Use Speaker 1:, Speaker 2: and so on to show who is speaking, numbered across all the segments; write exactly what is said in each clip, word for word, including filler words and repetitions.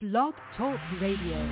Speaker 1: Blog Talk Radio.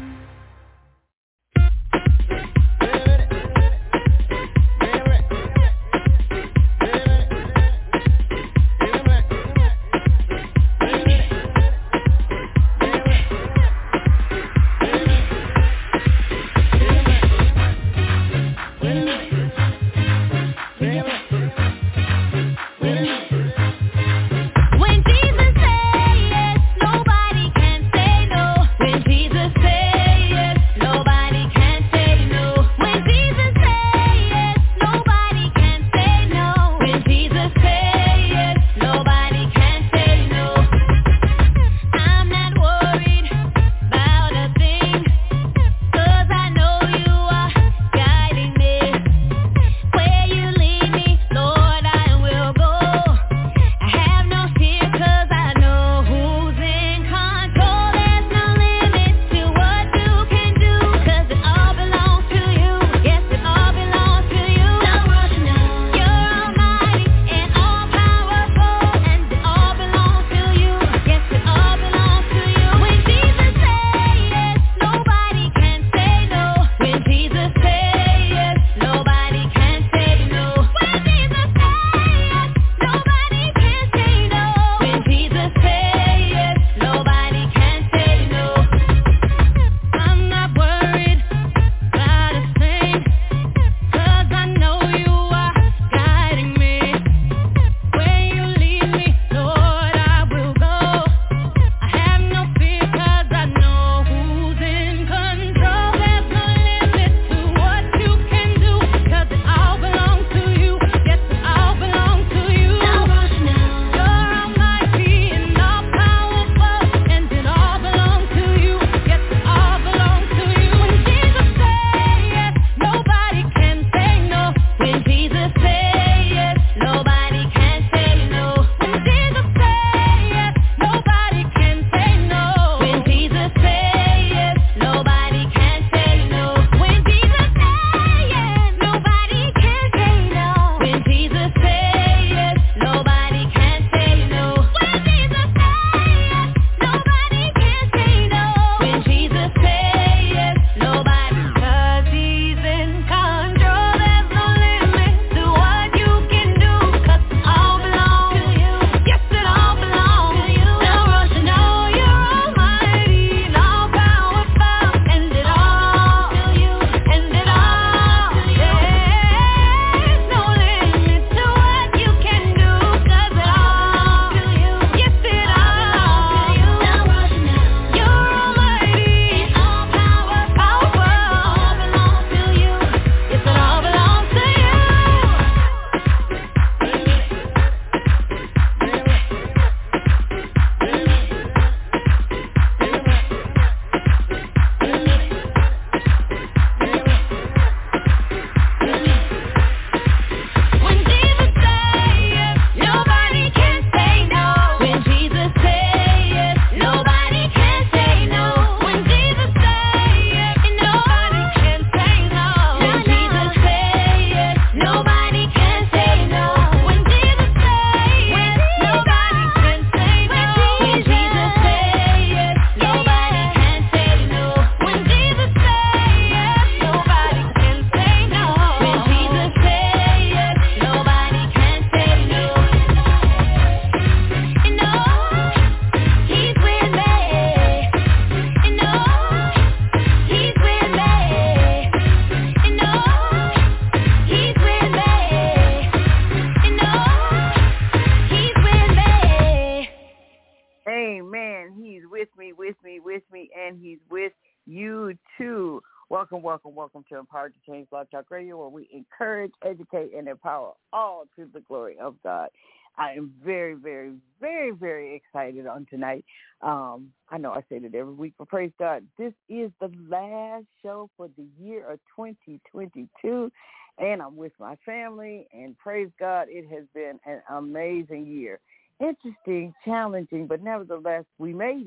Speaker 2: Welcome, welcome, welcome to Empowered to Change Blog Talk Radio, where we encourage, educate, and empower all to the glory of God. I am very, very, very, very excited on tonight. Um, I know I say it every week, but praise God. This is the last show for the year of twenty twenty-two, and I'm with my family, and praise God, it has been an amazing year. Interesting, challenging, but nevertheless, we made it.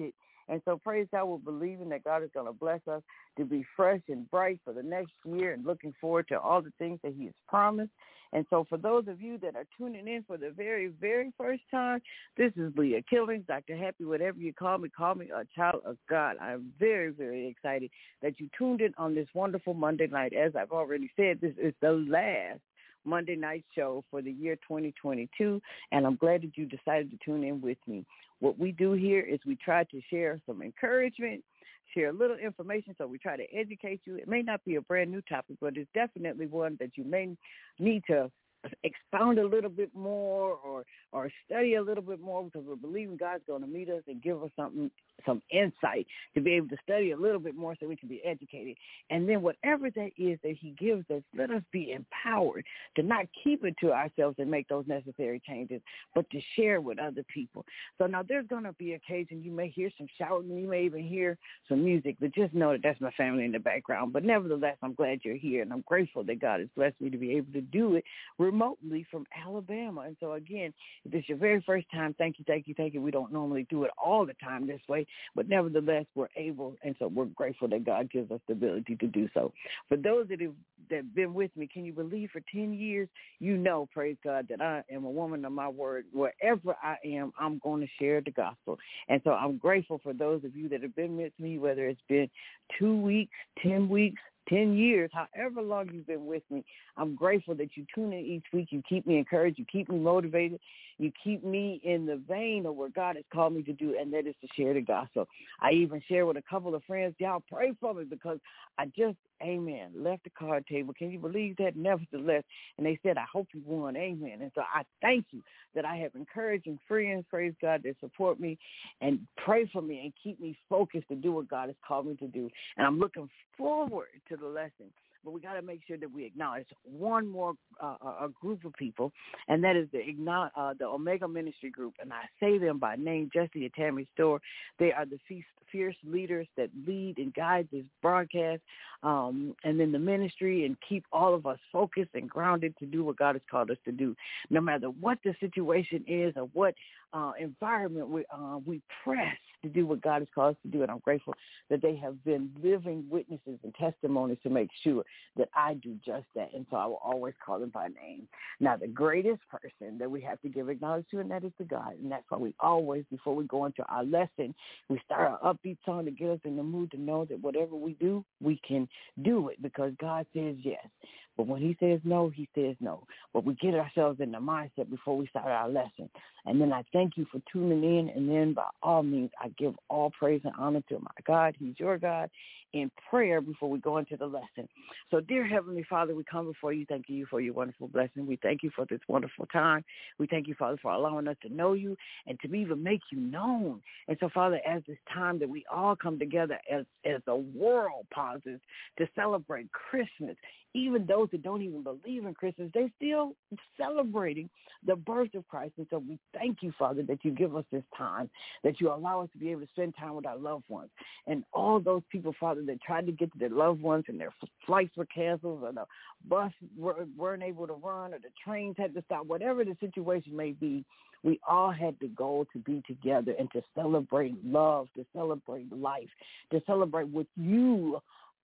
Speaker 2: And so praise God, we're believing that God is going to bless us to be fresh and bright for the next year and looking forward to all the things that he has promised. And so for those of you that are tuning in for the very, very first time, this is Leah Killings, Doctor Happy, whatever you call me, call me a child of God. I'm very, very excited that you tuned in on this wonderful Monday night. As I've already said, this is the last Monday night show for the year twenty twenty-two, and I'm glad that you decided to tune in with me. What we do here is we try to share some encouragement, share a little information, so we try to educate you. It may not be a brand new topic, but it's definitely one that you may need to expound a little bit more or or study a little bit more, because we're believing God's going to meet us and give us something, some insight to be able to study a little bit more so we can be educated. And then whatever that is that he gives us, let us be empowered to not keep it to ourselves and make those necessary changes, but to share with other people. So now there's going to be occasion you may hear some shouting, you may even hear some music, but just know that that's my family in the background. But nevertheless, I'm glad you're here, and I'm grateful that God has blessed me to be able to do it remotely from Alabama. And so again, if it's your very first time, thank you, thank you, thank you. We don't normally do it all the time this way, but nevertheless, we're able, and so we're grateful that God gives us the ability to do so. For those that have that have been with me, can you believe for ten years, you know, praise God, that I am a woman of my word. Wherever I am, I'm going to share the gospel. And so I'm grateful for those of you that have been with me, whether it's been two weeks, ten weeks, ten years, however long you've been with me. I'm grateful that you tune in each week. You keep me encouraged. You keep me motivated. You keep me in the vein of what God has called me to do, and that is to share the gospel. I even share with a couple of friends, y'all pray for me, because I just, amen, left the card table. Can you believe that? Nevertheless. And they said, I hope you won. Amen. And so I thank you that I have encouraging friends, praise God, that support me and pray for me and keep me focused to do what God has called me to do. And I'm looking forward to the lesson. But we got to make sure that we acknowledge one more uh, a group of people, and that is the uh, the Omega Ministry Group. And I say them by name, Jesse and Tammy Store. They are the fierce leaders that lead and guide this broadcast, um, and then the ministry, and keep all of us focused and grounded to do what God has called us to do. No matter what the situation is or what uh, environment we uh, we press to do what God has called us to do. And I'm grateful that they have been living witnesses and testimonies to make sure that I do just that. And so I will always call them by name. Now, the greatest person that we have to give acknowledgement to, and that is the God. And that's why we always, before we go into our lesson, we start our upbeat song to get us in the mood to know that whatever we do, we can do it, because God says yes. But when he says no, he says no. But we get ourselves in the mindset before we start our lesson. And then I thank you for tuning in. And then by all means, I give all praise and honor to my God. He's your God, in prayer before we go into the lesson. So, dear Heavenly Father, we come before you, thanking you for your wonderful blessing. We thank you for this wonderful time. We thank you, Father, for allowing us to know you and to even make you known. And so, Father, as this time that we all come together as, as the world pauses to celebrate Christmas, even those that don't even believe in Christmas, they're still celebrating the birth of Christ. And so we thank you, Father, that you give us this time, that you allow us to be able to spend time with our loved ones. And all those people, Father, that tried to get to their loved ones and their flights were canceled, or the bus weren't able to run, or the trains had to stop, whatever the situation may be, we all had the goal to be together and to celebrate love, to celebrate life, to celebrate what you,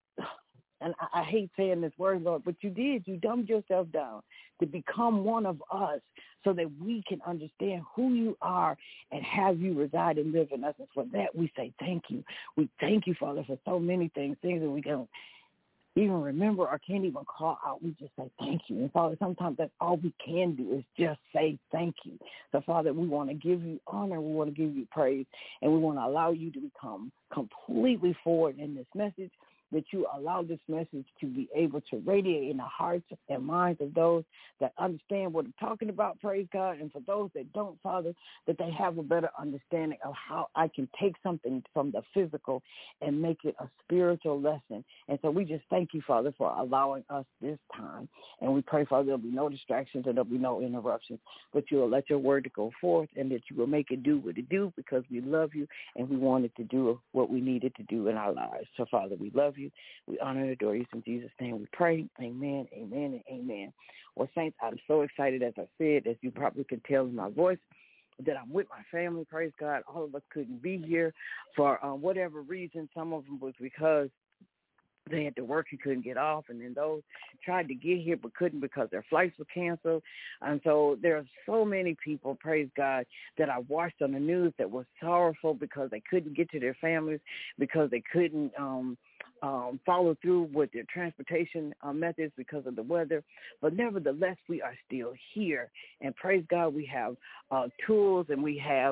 Speaker 2: and I, I hate saying this word, Lord, but you did. You dumbed yourself down to become one of us so that we can understand who you are and have you reside and live in us. And for that, we say thank you. We thank you, Father, for so many things, things that we don't even remember or can't even call out. We just say thank you. And, Father, sometimes that's all we can do is just say thank you. So, Father, we want to give you honor. We want to give you praise. And we want to allow you to become completely forward in this message, that you allow this message to be able to radiate in the hearts and minds of those that understand what I'm talking about, praise God, and for those that don't, Father, that they have a better understanding of how I can take something from the physical and make it a spiritual lesson. And so we just thank you, Father, for allowing us this time. And we pray, Father, there'll be no distractions and there'll be no interruptions, but you will let your word to go forth, and that you will make it do what it do, because we love you and we wanted to do what we needed to do in our lives. So, Father, we love you. We honor and adore you. In Jesus' name we pray. Amen, amen, and amen. Well, Saints, I'm so excited, as I said, as you probably can tell in my voice. that I'm with my family. Praise God. All of us couldn't be here for uh, whatever reason. Some of them was because they had to work and couldn't get off, and then those tried to get here but couldn't because their flights were canceled. And so there are so many people, praise God, that I watched on the news that were sorrowful because they couldn't get to their families, because they couldn't um, um, follow through with their transportation uh, methods because of the weather. But nevertheless, we are still here. And praise God, we have uh, tools and we have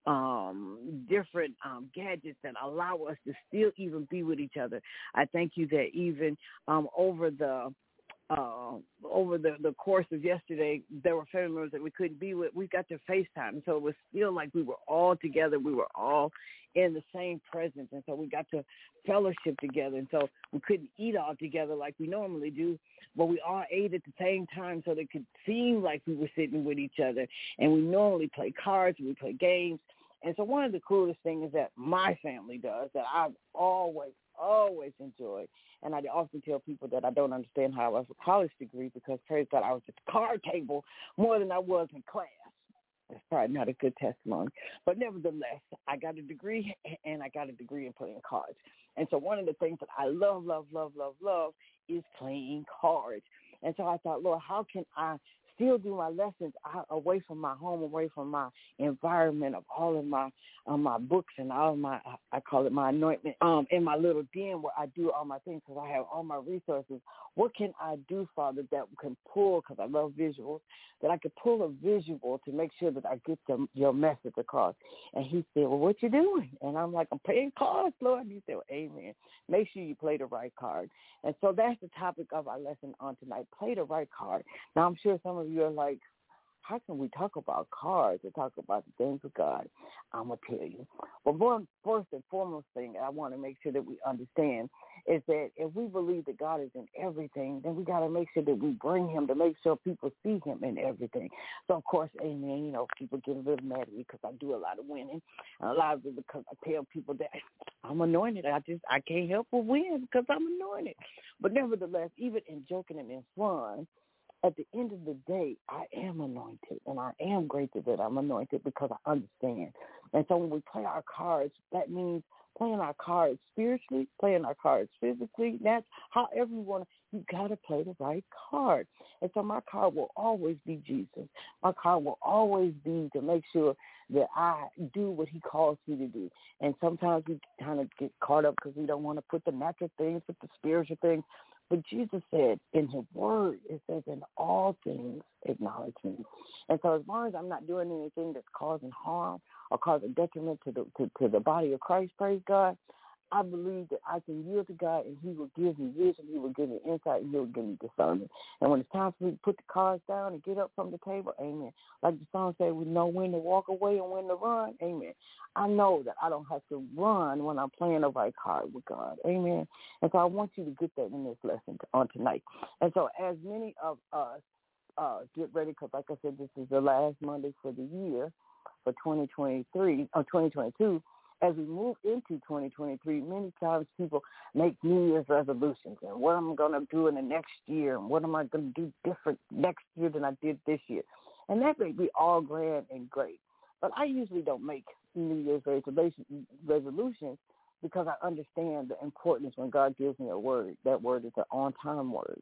Speaker 2: um, different um, gadgets that allow us to still even be with each other. I thank you that even um, over the uh, over the, the course of yesterday, there were family members that we couldn't be with. We got to FaceTime. So it was still like we were all together. We were all in the same presence. And so we got to fellowship together. And so we couldn't eat all together like we normally do, but we all ate at the same time so that it could seem like we were sitting with each other. And we normally play cards and we play games. And so one of the coolest things that my family does that I've always, always enjoyed, and I often tell people that I don't understand how I have a college degree because, praise God, I was at the card table more than I was in class. That's probably not a good testimony. But nevertheless, I got a degree, and I got a degree in playing cards. And so one of the things that I love, love, love, love, love is playing cards. And so I thought, Lord, how can I still do my lessons out, away from my home, away from my environment of all of my uh, my books and all of my, I call it my anointment, um, in my little den where I do all my things because I have all my resources. What can I do, Father, that can pull, because I love visuals, that I could pull a visual to make sure that I get the, your message across? And he said, well, what you doing? And I'm like, I'm playing cards, Lord. And he said, well, amen. Make sure you play the right card. And so that's the topic of our lesson on tonight, play the right card. Now, I'm sure some of you are like, how can we talk about cards and talk about the things of God? I'm going to tell you. But one first and foremost thing I want to make sure that we understand is that if we believe that God is in everything, then we got to make sure that we bring him to make sure people see him in everything. So, of course, amen, you know, people get a little mad at me because I do a lot of winning. And a lot of it because I tell people that I'm anointed. I just, I can't help but win because I'm anointed. But nevertheless, even in joking and in fun, at the end of the day, I am anointed, and I am grateful that I'm anointed because I understand. And so when we play our cards, that means playing our cards spiritually, playing our cards physically. That's however you want to, you got to play the right card. And so my card will always be Jesus. My card will always be to make sure that I do what he calls me to do. And sometimes we kind of get caught up because we don't want to put the natural things with the spiritual things. But Jesus said in his word, it says, in all things, acknowledge me. And so as long as I'm not doing anything that's causing harm or causing detriment to the to, to the body of Christ, praise God, I believe that I can yield to God and he will give me vision, he will give me insight, and he will give me discernment. And when it's time for me to put the cards down and get up from the table, amen. Like the song said, we know when to walk away and when to run, amen. I know that I don't have to run when I'm playing the right card with God, amen. And so I want you to get that in this lesson on tonight. And so as many of us uh, get ready, because like I said, this is the last Monday for the year for twenty twenty-three or twenty twenty-two. As we move into twenty twenty-three, many times people make New Year's resolutions and what am I going to do in the next year and what am I going to do different next year than I did this year. And that may be all grand and great. But I usually don't make New Year's resolution, resolutions because I understand the importance when God gives me a word. That word is an on-time word.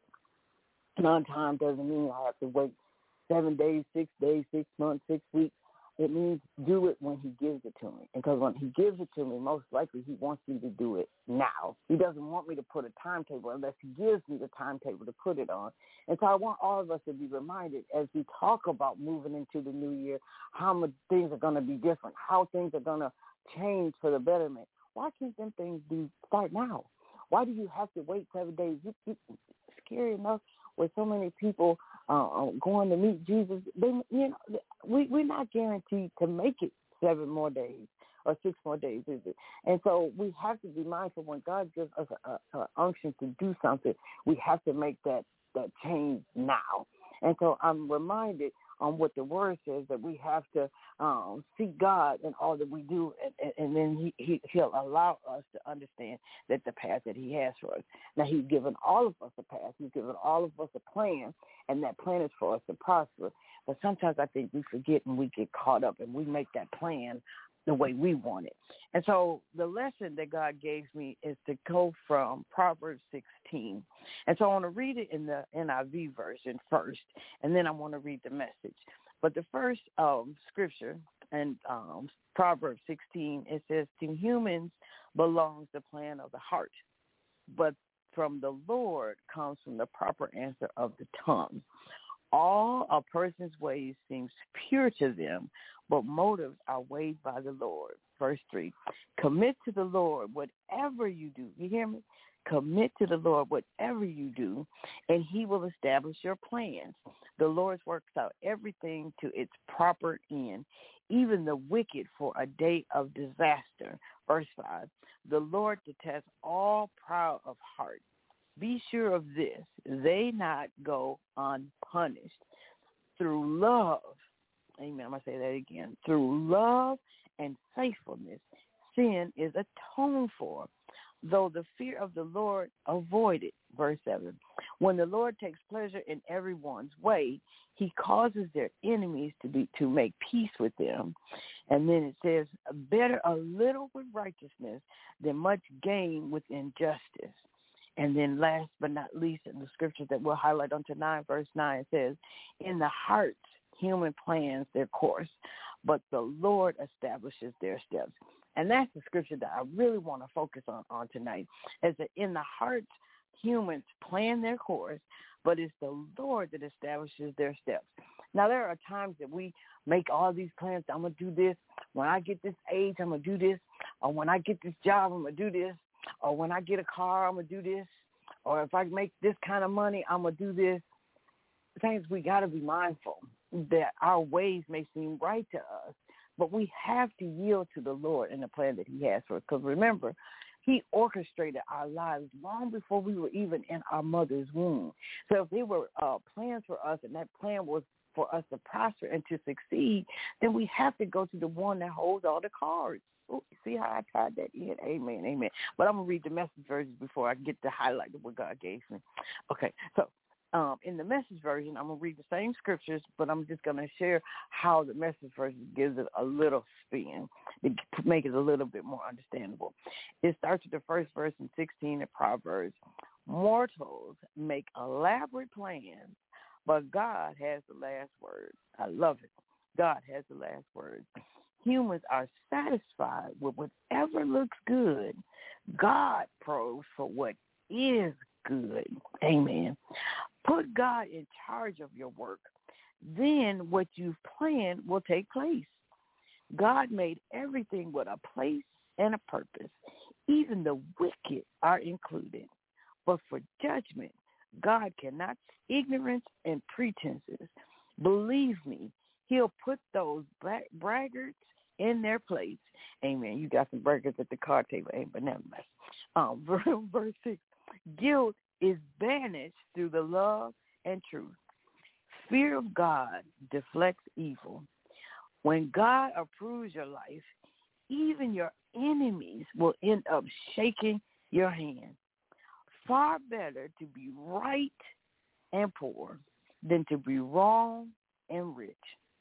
Speaker 2: And on-time doesn't mean I have to wait seven days, six days, six months, six weeks. It means do it when he gives it to me. Because when he gives it to me, most likely he wants me to do it now. He doesn't want me to put a timetable unless he gives me the timetable to put it on. And so I want all of us to be reminded as we talk about moving into the new year, how much things are going to be different, how things are going to change for the betterment. Why can't them things be start now? Why do you have to wait seven days? You, you, scary enough with so many people uh, going to meet Jesus. They, you know, we, we're not guaranteed to make it seven more days or six more days, is it? And so we have to be mindful when God gives us an unction to do something, we have to make that, that change now. And so I'm reminded on what the word says, that we have to um, seek God in all that we do, and, and, and then he, he, he'll allow us to understand that the path that he has for us. Now, he's given all of us a path. He's given all of us a plan, and that plan is for us to prosper. But sometimes I think we forget and we get caught up, and we make that plan the way we want it. And so the lesson that God gave me is to go from Proverbs sixteen. And so I want to read it in the N I V version first, and then I want to read the Message. But the first um, scripture in um, Proverbs sixteen, it says, to humans belongs the plan of the heart, but from the Lord comes from the proper answer of the tongue. All a person's ways seems pure to them, but motives are weighed by the Lord. Verse three, commit to the Lord whatever you do. You hear me? Commit to the Lord whatever you do, and he will establish your plans. The Lord works out everything to its proper end, even the wicked for a day of disaster. Verse five, the Lord detests all proud of heart. Be sure of this, they not go unpunished. Through love, amen, I'm going to say that again, through love and faithfulness, sin is atoned for, though the fear of the Lord avoided. Verse seven, when the Lord takes pleasure in everyone's way, he causes their enemies to be to make peace with them. And then it says, better a little with righteousness than much gain with injustice. And then last but not least, in the scripture that we'll highlight on tonight, verse nine says, in the heart, human plans their course, but the Lord establishes their steps. And that's the scripture that I really want to focus on, on tonight, is that in the heart, humans plan their course, but it's the Lord that establishes their steps. Now, there are times that we make all these plans. I'm going to do this. When I get this age, I'm going to do this. Or when I get this job, I'm going to do this. Or when I get a car, I'm going to do this. Or if I make this kind of money, I'm going to do this. Things we got to be mindful that our ways may seem right to us, but we have to yield to the Lord and the plan that he has for us. Because remember, he orchestrated our lives long before we were even in our mother's womb. So if there were uh, plans for us, and that plan was for us to prosper and to succeed, then we have to go to the one that holds all the cards. Ooh, see how I tied that in? Amen, amen. But I'm going to read the Message version before I get to highlight what God gave me. Okay, so um, in the Message version, I'm going to read the same scriptures, but I'm just going to share how the Message version gives it a little spin to make it a little bit more understandable. It starts with the first verse in sixteen of Proverbs. Mortals make elaborate plans, but God has the last word. I love it. God has the last word. Humans are satisfied with whatever looks good. God probes for what is good. Amen. Put God in charge of your work. Then what you've planned will take place. God made everything with a place and a purpose. Even the wicked are included. But for judgment, God cannot ignorance and pretenses. Believe me, he'll put those black braggarts in their place. Amen. You got some burgers at the card table. Ain't but never mind. Um, verse six. Guilt is banished through the love and truth. Fear of God deflects evil. When God approves your life, even your enemies will end up shaking your hand. Far better to be right and poor than to be wrong and rich.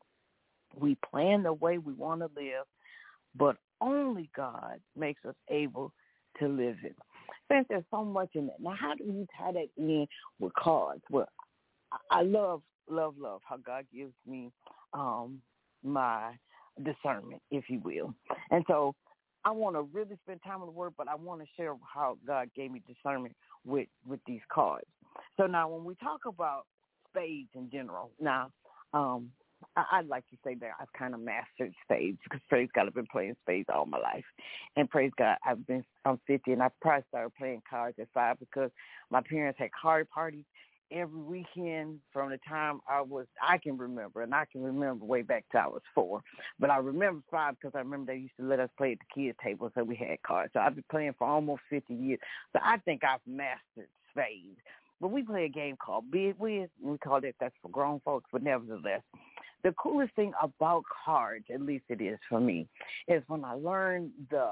Speaker 2: We plan the way we want to live, but only God makes us able to live it. Friends, there's so much in that. Now, how do you tie that in with cards? Well, I love, love, love how God gives me um, my discernment, if you will. And so I want to really spend time on the word, but I want to share how God gave me discernment with, with these cards. So now when we talk about spades in general, now, um, I'd like to say that I've kind of mastered spades because praise God, I've been playing spades all my life. And praise God, I've been, I'm fifty and I probably started playing cards at five because my parents had card parties every weekend from the time I was, I can remember, and I can remember way back till I was four. But I remember five because I remember they used to let us play at the kids' table, so we had cards. So I've been playing for almost fifty years. So I think I've mastered spades. But we play a game called Bid Wiz, and we call it, that's for grown folks, but nevertheless. the coolest thing about cards, at least it is for me, is when I learned the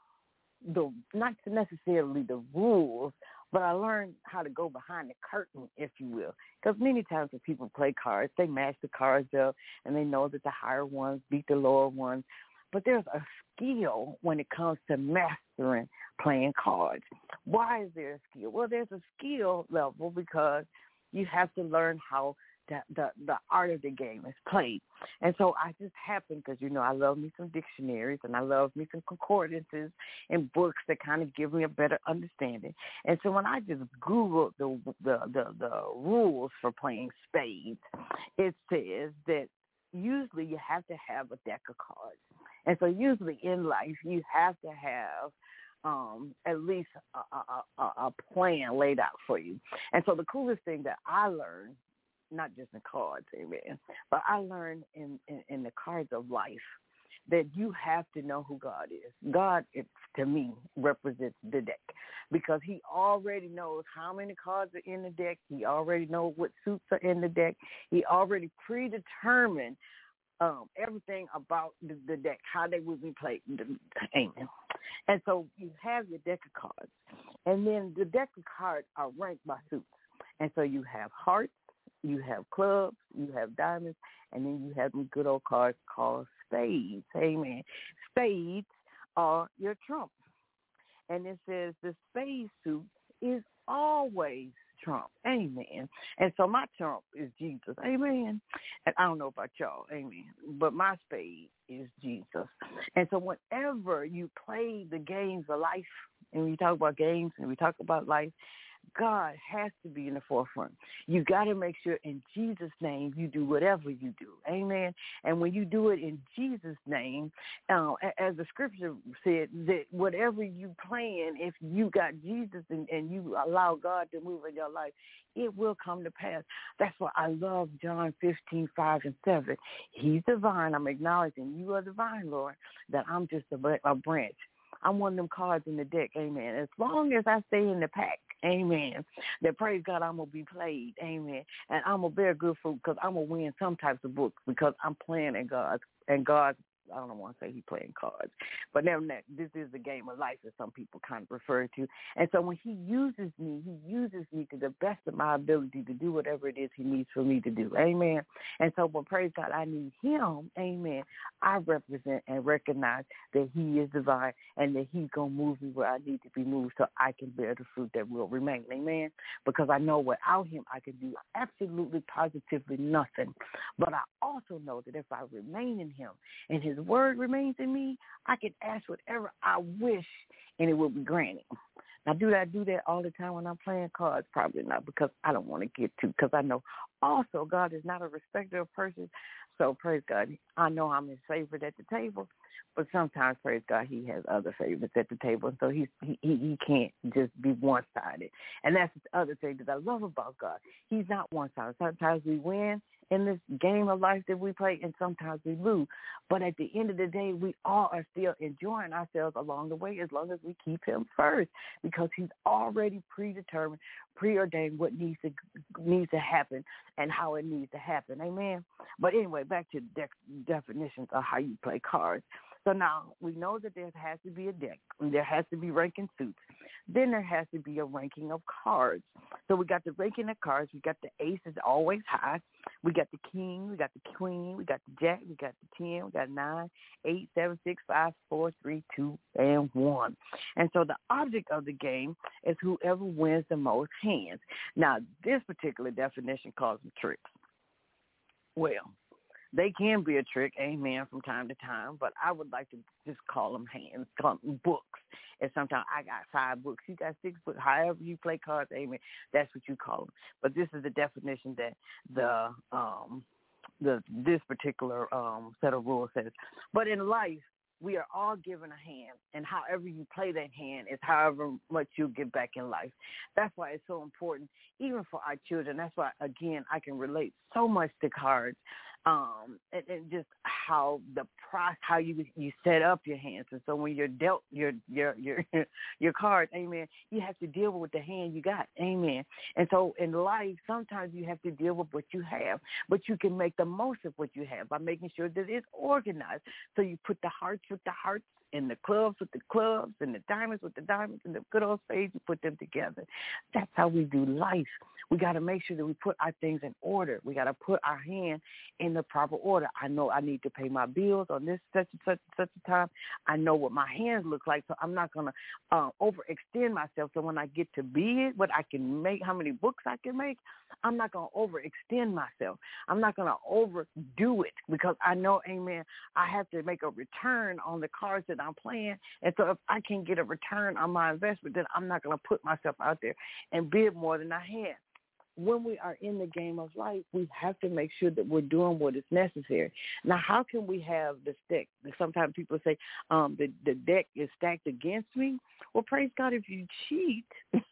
Speaker 2: the not necessarily the rules, but I learned how to go behind the curtain, if you will. Because many times when people play cards, they match the cards up, and they know that the higher ones beat the lower ones. But there's a skill when it comes to mastering playing cards. Why is there a skill? Well, there's a skill level because you have to learn how the, the, the art of the game is played. And so I just happened, because, you know, I love me some dictionaries and I love me some concordances and books that kind of give me a better understanding. And so when I just Googled the the, the, the rules for playing spades, it says that usually you have to have a deck of cards. And so usually in life you have to have um, at least a, a, a plan laid out for you. And so the coolest thing that I learned, not just in cards, amen, but I learned in, in, in the cards of life that you have to know who God is. God, it, to me, represents the deck because he already knows how many cards are in the deck. He already knows what suits are in the deck. He already predetermined um, everything about the, the deck, how they would be played. Amen. And so you have your deck of cards, and then the deck of cards are ranked by suits. And so you have hearts, you have clubs, you have diamonds, and then you have them good old cards called spades. Amen. Spades are your trump. And it says the spade suit is always trump. Amen. And so my trump is Jesus. Amen. And I don't know about y'all. Amen. But my spade is Jesus. And so whenever you play the games of life, and we talk about games and we talk about life, God has to be in the forefront. You got to make sure in Jesus' name you do whatever you do. Amen. And when you do it in Jesus' name, uh, as the scripture said, that whatever you plan, if you got Jesus and, and you allow God to move in your life, it will come to pass. That's why I love John fifteen, five and seven. He's the vine. I'm acknowledging you are the vine, Lord, that I'm just a, a branch. I'm one of them cards in the deck, amen. As long as I stay in the pack, amen, that praise God, I'm going to be played, amen. And I'm going to bear good fruit because I'm going to win some types of books because I'm playing in God's, and God's, I don't want to say he's playing cards, but never that this is the game of life, as some people kind of refer to. And so when he uses me, he uses me to the best of my ability to do whatever it is he needs for me to do. Amen. And so when praise God, I need him. Amen. I represent and recognize that he is divine and that he's going to move me where I need to be moved so I can bear the fruit that will remain. Amen. Because I know without him, I can do absolutely positively nothing. But I also know that if I remain in him and his word remains in me, I can ask whatever I wish and it will be granted. Now, do I do that all the time when I'm playing cards? Probably not, because I don't want to get to, because I know also God is not a respecter of persons. So praise God, I know I'm his favorite at the table, but sometimes, praise God, he has other favorites at the table. So he's, he, he he can't just be one-sided. And that's the other thing that I love about God. He's not one-sided. Sometimes we win in this game of life that we play, and sometimes we lose. But at the end of the day, we all are still enjoying ourselves along the way as long as we keep him first, because he's already predetermined, preordained what needs to needs to happen and how it needs to happen. Amen. But anyway, back to the de- definitions of how you play cards. So now we know that there has to be a deck. There has to be ranking suits. Then there has to be a ranking of cards. So we got the ranking of cards. We got the ace is always high. We got the king. We got the queen. We got the jack. We got the ten. We got nine, eight, seven, six, five, four, three, two, and one. And so the object of the game is whoever wins the most hands. Now, this particular definition calls them tricks. Well, they can be a trick, amen, from time to time, but I would like to just call them hands, call them books. And sometimes I got five books, you got six books, however you play cards, amen, that's what you call them. But this is the definition that the um, the this particular um, set of rules says. But in life, we are all given a hand, and however you play that hand is however much you get back in life. That's why it's so important, even for our children. That's why, again, I can relate so much to cards. um, and, and just how the process, how you you set up your hands. And so when you're dealt your your your your cards, amen, you have to deal with the hand you got, amen. And so in life, sometimes you have to deal with what you have, but you can make the most of what you have by making sure that it's organized. So you put the hearts with the hearts, and the clubs with the clubs, and the diamonds with the diamonds, and the good old spades, you put them together. That's how we do life. We got to make sure that we put our things in order. We got to put our hand in the proper order. I know I need to pay my bills on this such and such and such a time. I know what my hands look like, so I'm not going to uh, overextend myself. So when I get to be it, what I can make, how many books I can make, I'm not going to overextend myself. I'm not going to overdo it because I know, amen, I have to make a return on the cards that I'm playing. And so if I can get a return on my investment, then I'm not going to put myself out there and bid more than I have. When we are in the game of life, we have to make sure that we're doing what is necessary. Now, how can we have the deck? Sometimes people say um, the, the deck is stacked against me. Well, praise God, if you cheat,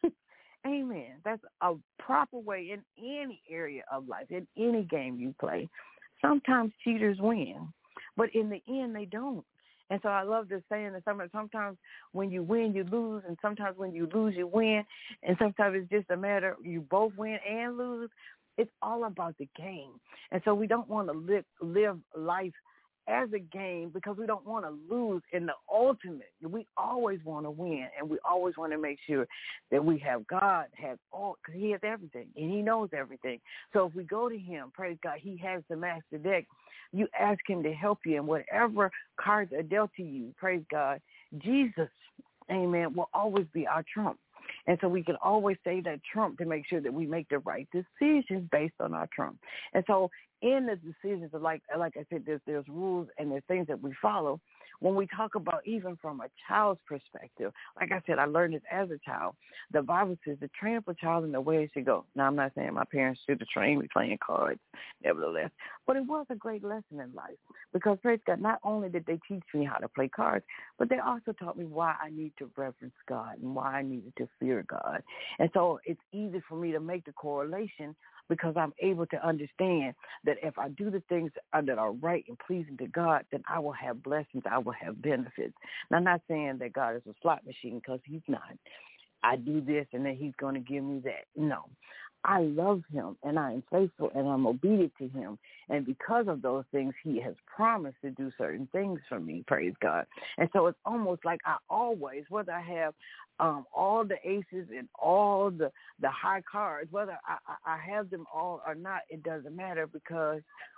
Speaker 2: amen. That's a proper way in any area of life, in any game you play. Sometimes cheaters win, but in the end, they don't. And so I love this saying that sometimes when you win, you lose, and sometimes when you lose, you win, and sometimes it's just a matter you both win and lose. It's all about the game. And so we don't want to live, live life as a game because we don't want to lose in the ultimate. We always want to win, and we always want to make sure that we have God has all, because he has everything, and he knows everything. So if we go to him, praise God, he has the master deck. You ask him to help you, and whatever cards are dealt to you, praise God, Jesus, amen, will always be our trump. And so we can always say that trump to make sure that we make the right decisions based on our trump. And so in the decisions, like like I said, there's there's rules and there's things that we follow. When we talk about even from a child's perspective, like I said, I learned this as a child. The Bible says to train up a child in the way it should go. Now, I'm not saying my parents should have trained me playing cards, nevertheless, but it was a great lesson in life because, praise God, not only did they teach me how to play cards, but they also taught me why I need to reverence God and why I needed to fear God. And so it's easy for me to make the correlation because I'm able to understand that if I do the things that are right and pleasing to God, then I will have blessings, I will have benefits. Now, I'm not saying that God is a slot machine because he's not. I do this and then he's going to give me that. No. I love him and I am faithful and I'm obedient to him. And because of those things, he has promised to do certain things for me, praise God. And so it's almost like I always, whether I have um, all the aces and all the, the high cards, whether I, I have them all or not, it doesn't matter because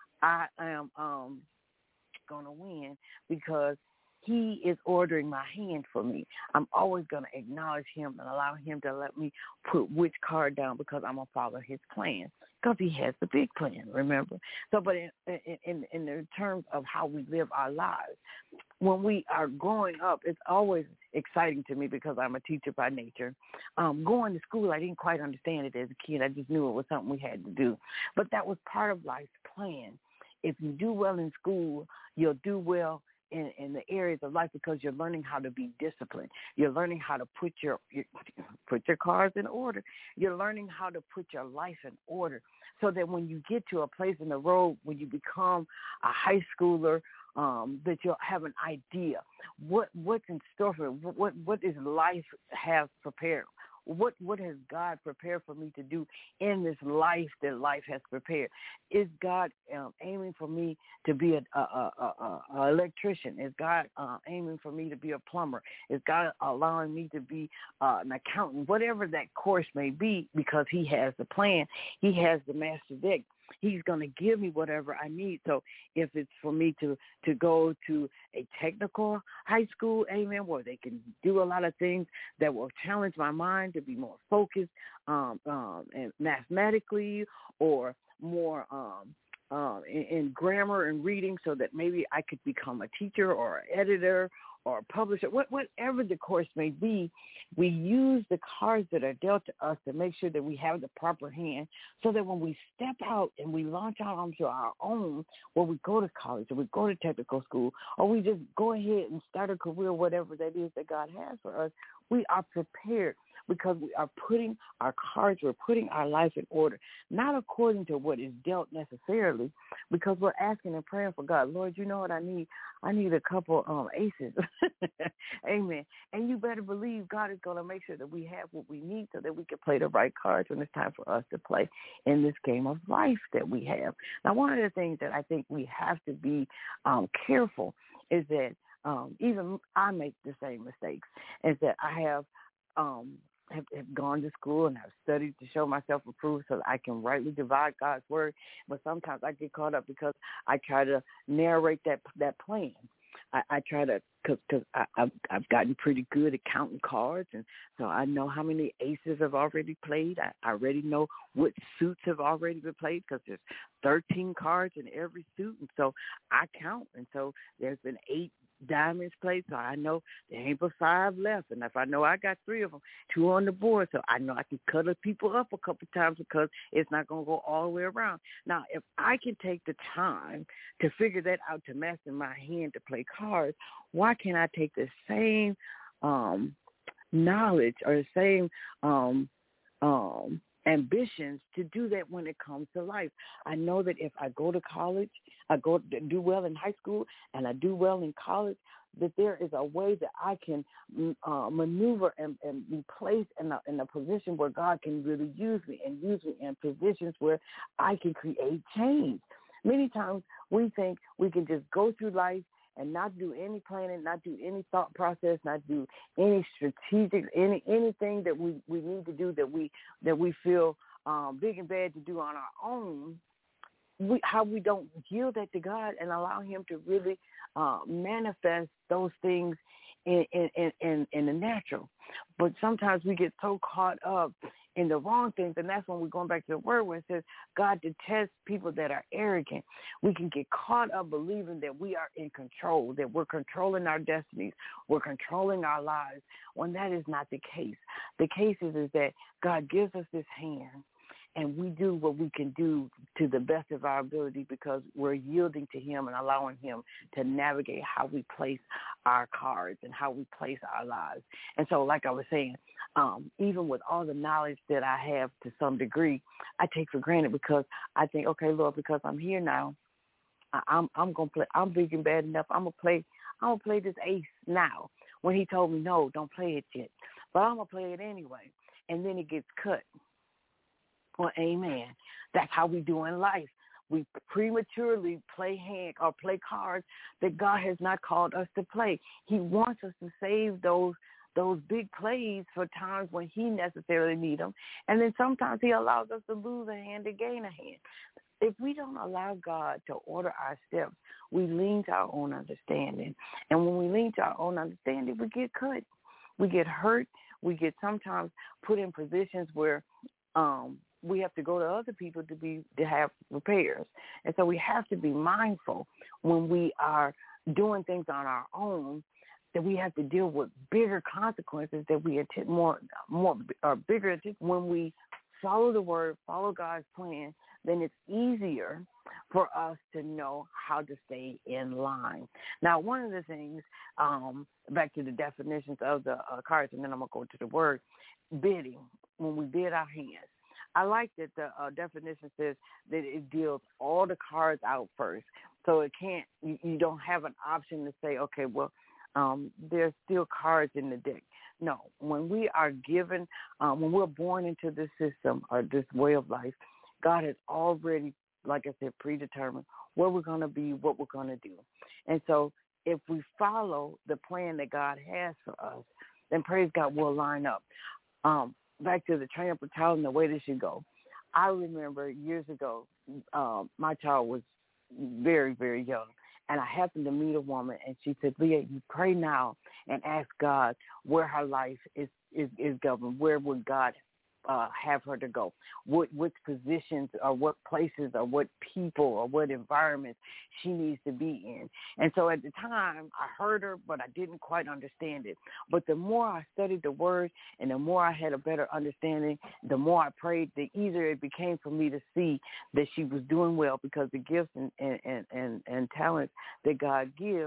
Speaker 2: I am um, going to win because he is ordering my hand for me. I'm always going to acknowledge him and allow him to let me put which card down because I'm going to follow his plan because he has the big plan, remember? So, but in, in, in the terms of how we live our lives, when we are growing up, it's always exciting to me because I'm a teacher by nature. Um, going to school, I didn't quite understand it as a kid. I just knew it was something we had to do. But that was part of life's plan. If you do well in school, you'll do well In, in the areas of life because you're learning how to be disciplined. You're learning how to put your, your put your cards in order. You're learning how to put your life in order so that when you get to a place in the road, when you become a high schooler, um, that you'll have an idea what what's in store for you. What what is life have prepared. What what has God prepared for me to do in this life that life has prepared? Is God um, aiming for me to be a, a, a, a, a electrician? Is God uh, aiming for me to be a plumber? Is God allowing me to be uh, an accountant? Whatever that course may be, because he has the plan. He has the master deck. He's going to give me whatever I need. So if it's for me to, to go to a technical high school, amen, where they can do a lot of things that will challenge my mind to be more focused um, um, and mathematically or more um, uh, in, in grammar and reading so that maybe I could become a teacher or an editor or a publisher, what, whatever the course may be, we use the cards that are dealt to us to make sure that we have the proper hand so that when we step out and we launch out onto our own, when we go to college or we go to technical school or we just go ahead and start a career, whatever that is that God has for us, we are prepared. because we are putting our cards, we're putting our life in order, not according to what is dealt necessarily, because we're asking and praying for God. Lord, you know what I need? I need a couple um, aces. Amen. And you better believe God is going to make sure that we have what we need so that we can play the right cards when it's time for us to play in this game of life that we have. Now, one of the things that I think we have to be um, careful is that um, even I make the same mistakes, is that I have um, have, have gone to school and have studied to show myself approved so that I can rightly divide God's word. But sometimes I get caught up because I try to narrate that that plan. I, I try to, because I've, I've gotten pretty good at counting cards, and so I know how many aces have already played. I, I already know what suits have already been played because there's thirteen cards in every suit, and so I count, and so there's been eight diamonds played, so I know there ain't but five left, and if I know I got three of them, two on the board, so I know I can cut people up a couple times because it's not going to go all the way around. Now, if I can take the time to figure that out, to master my hand to play cards, why can't I take the same um, knowledge or the same um, um, ambitions to do that when it comes to life? I know that if I go to college, I go to do well in high school, and I do well in college, that there is a way that I can uh, maneuver and, and be placed in a, in a position where God can really use me and use me in positions where I can create change. Many times we think we can just go through life and not do any planning, not do any thought process, not do any strategic, any anything that we, we need to do that we that we feel um, big and bad to do on our own. We, how we don't yield that to God and allow Him to really uh, manifest those things in, in, in, in the natural. But sometimes we get so caught up in the wrong things, and that's when we're going back to the word where it says God detests people that are arrogant. We can get caught up believing that we are in control, that we're controlling our destinies, we're controlling our lives, when that is not the case. The case is, is that God gives us this hand, and we do what we can do to the best of our ability because we're yielding to Him and allowing Him to navigate how we place our cards and how we place our lives. And so, like I was saying, um, even with all the knowledge that I have to some degree, I take for granted because I think, okay, Lord, because I'm here now, I, I'm I'm gonna play. I'm big and bad enough. I'm gonna play. I'm gonna play this ace now. When He told me no, don't play it yet, but I'm gonna play it anyway, and then it gets cut. Well, amen. That's how we do in life. We prematurely play hand or play cards that God has not called us to play. He wants us to save those those big plays for times when He necessarily need them. And then sometimes He allows us to lose a hand to gain a hand. If we don't allow God to order our steps, we lean to our own understanding. And when we lean to our own understanding, we get cut. We get hurt. We get sometimes put in positions where um, we have to go to other people to be to have repairs. And so we have to be mindful when we are doing things on our own that we have to deal with bigger consequences that we intend more more or bigger when we follow the word, follow God's plan, then it's easier for us to know how to stay in line. Now, one of the things, um, back to the definitions of the uh, cards, and then I'm going to go to the word, bidding, when we bid our hands. I like that the uh, definition says that it deals all the cards out first. So it can't, you, you don't have an option to say, okay, well, um, there's still cards in the deck. No, when we are given, um, when we're born into this system or this way of life, God has already, like I said, predetermined where we're going to be, what we're going to do. And so if we follow the plan that God has for us, then praise God, we'll line up. Um, back to the train up a child and the way this should go. I remember years ago, um, my child was very, very young, and I happened to meet a woman, and she said, Leah, you pray now and ask God where her life is, is, is governed. Where would God uh, have her to go? What, which positions or what places or what people or what environments she needs to be in. And so at the time, I heard her, but I didn't quite understand it. But the more I studied the word and the more I had a better understanding, the more I prayed, the easier it became for me to see that she was doing well, because the gifts and, and, and, and talents that God gives,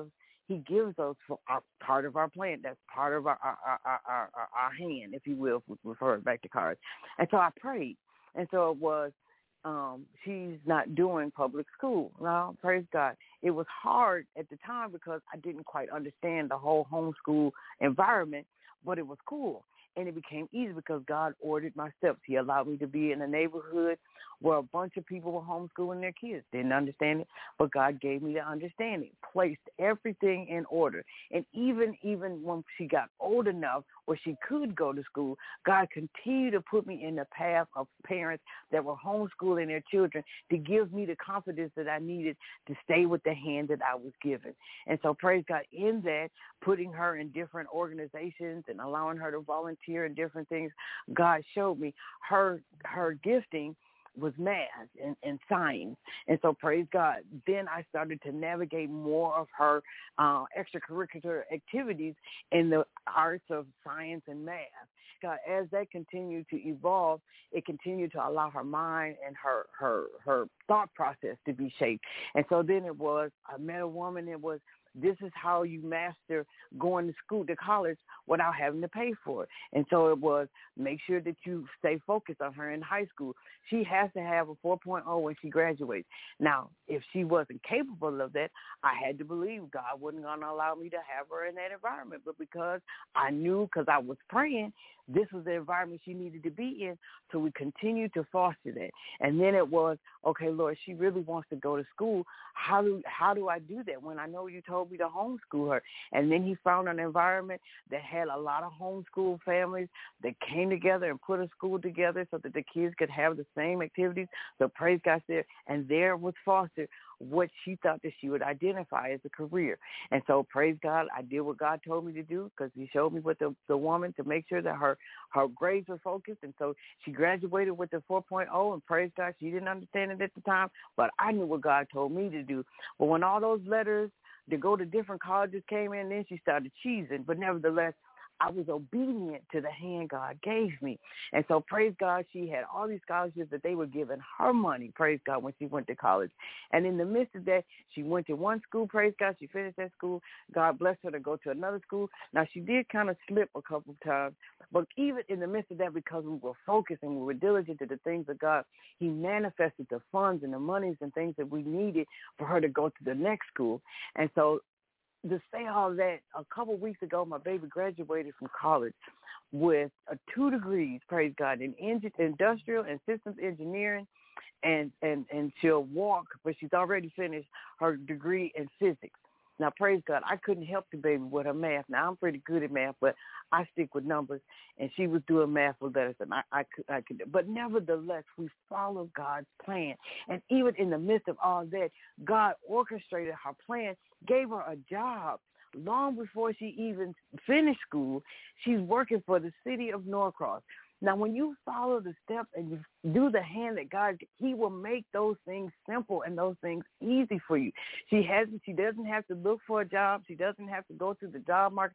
Speaker 2: he gives us for our, part of our plan. That's part of our our, our, our, our, our hand, if you will, if we refer back to cards. And so I prayed. And so it was, um, she's not doing public school. Now, praise God. It was hard at the time because I didn't quite understand the whole homeschool environment, but it was cool. And it became easy because God ordered my steps. He allowed me to be in a neighborhood where a bunch of people were homeschooling their kids. Didn't understand it, but God gave me the understanding, placed everything in order. And even, even when she got old enough where she could go to school, God continued to put me in the path of parents that were homeschooling their children to give me the confidence that I needed to stay with the hand that I was given. And so praise God, in that, putting her in different organizations and allowing her to volunteer in different things, God showed me her her gifting was math and, and science. And so praise God, then I started to navigate more of her uh, extracurricular activities in the arts of science and math. God, as that continued to evolve, it continued to allow her mind and her, her, her thought process to be shaped. And so then it was, I met a woman, it was, this is how you master going to school, to college, without having to pay for it. And so it was, make sure that you stay focused on her in high school. She has to have a four point oh when she graduates. Now, if she wasn't capable of that, I had to believe God wasn't going to allow me to have her in that environment. But because I knew, because I was praying, this was the environment she needed to be in, so we continued to foster that. And then it was, okay, Lord, she really wants to go to school. How do how do I do that when I know you told me to homeschool her? And then he found an environment that had a lot of homeschool families that came together and put a school together so that the kids could have the same activities. So praise God there. And there was fostered what she thought that she would identify as a career. And so praise God, I did what God told me to do because he showed me what the, the woman to make sure that her, her grades were focused. And so she graduated with the four point oh, and praise God, she didn't understand it at the time, but I knew what God told me to do. But when all those letters to go to different colleges came in, then she started cheesing. But nevertheless, I was obedient to the hand God gave me. And so, praise God, she had all these scholarships that they were giving her money, praise God, when she went to college. And in the midst of that, she went to one school, praise God, she finished that school. God blessed her to go to another school. Now, she did kind of slip a couple of times, but even in the midst of that, because we were focused and we were diligent to the things of God, he manifested the funds and the monies and things that we needed for her to go to the next school. And so, to say all that, a couple of weeks ago, my baby graduated from college with uh, two degrees, praise God, in engin- industrial and systems engineering, and, and, and she'll walk, but she's already finished her degree in physics. Now, praise God, I couldn't help the baby with her math. Now, I'm pretty good at math, but I stick with numbers, and she was doing math with letters, and I, I, could, I could. But nevertheless, we followed God's plan. And even in the midst of all that, God orchestrated her plan, gave her a job. Long before she even finished school, she's working for the city of Norcross. Now, when you follow the steps and you do the hand that God, he will make those things simple and those things easy for you. She hasn't, she doesn't have to look for a job. She doesn't have to go through the job market.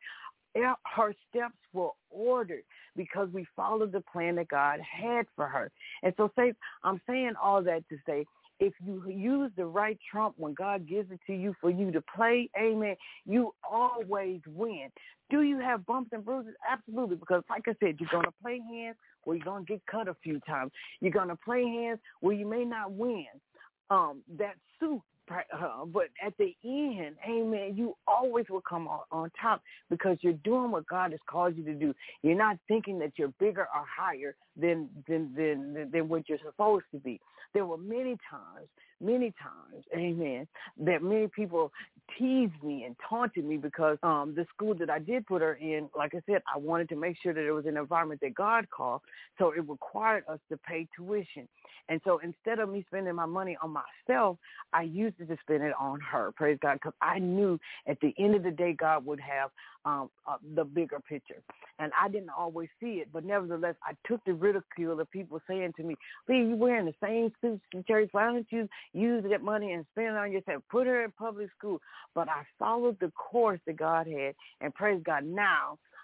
Speaker 2: Her steps were ordered because we followed the plan that God had for her. And so say, I'm saying all that to say, if you use the right trump when God gives it to you for you to play, amen, you always win. Do you have bumps and bruises? Absolutely, because like I said, you're going to play hands where you're going to get cut a few times. You're going to play hands where you may not win. Um, that suit, uh, but at the end, amen, you always will come on, on top because you're doing what God has called you to do. You're not thinking that you're bigger or higher than than than, than what you're supposed to be. There were many times, many times, amen, that many people teased me and taunted me because um, the school that I did put her in, like I said, I wanted to make sure that it was an environment that God called, so it required us to pay tuition. And so instead of me spending my money on myself, I used it to spend it on her, praise God, because I knew at the end of the day God would have um, uh, the bigger picture. And I didn't always see it, but nevertheless, I took the ridicule of people saying to me, Lee, you wearing the same suits to church. Why don't you use that money and spend it on yourself? Put her in public school. But I followed the course that God had, and praise God, now